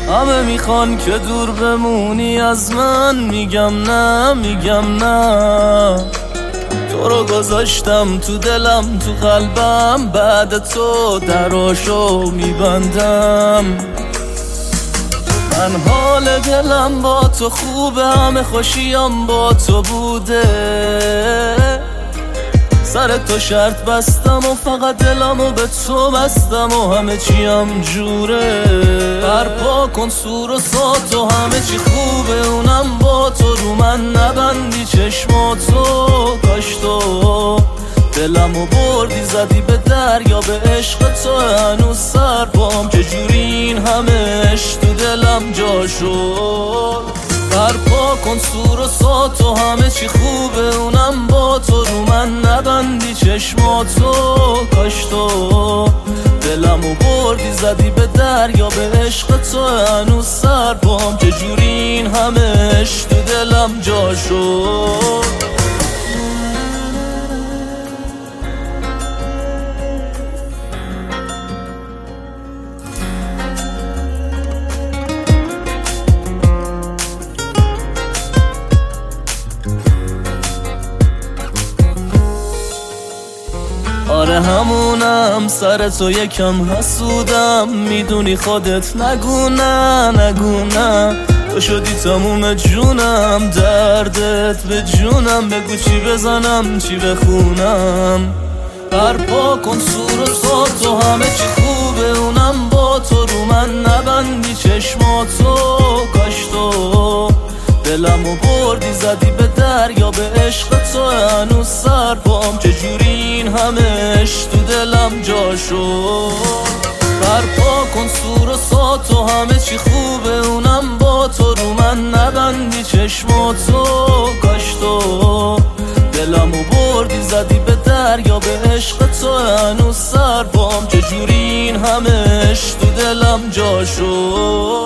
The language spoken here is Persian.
همه میخوان که دور بمونی از من، میگم نه میگم نه. تو رو گذاشتم تو دلم تو قلبم، بعد تو دراشو میبندم. من حال دلم با تو خوبه، همه خوشیم با تو بوده. سر تو شرط بستم و فقط دلمو به تو بستم و همه چیم جوره. برپا کن سور و ساتو، همه چی خوبه اونم با تو. رو من نبندی چشماتو، کاش تو دلمو بردی زدی به دریا، به عشق تو هنوز سر پام. چجوری این همهش تو دلم جا شد. برپا کن سور و ساتو، همه چی خوبه اونم با تو. رو من نبندی چشماتو، کاش تو دلمو بردی زدی به دریا، به عشق تو هنوز سر پام. چجوری این همهش تو دلم جا شد. آره همونم، سر تو یکم حسودم، میدونی خودت. نگو نه نگو نه، تو شدی تموم جونم، دردت به جونم. بگو چی بزنم چی بخونم. برپا کن سور و ساتو، همه چی خوبه اونم با تو. رو من نبندی چشماتو، کاش تو دلمو بردی زدی به دریا، به عشق تو هنوز سر پام. چجوری این همهش تو دلم جا شد. برپا کن سور و ساتو، همه چی خوبه اونم با تو. رو من نبندی چشماتو، کاش تو دلمو بردی زدی به دریا، به عشق تو هنوز سر پام. چجوری این همهش تو دلم جا شد.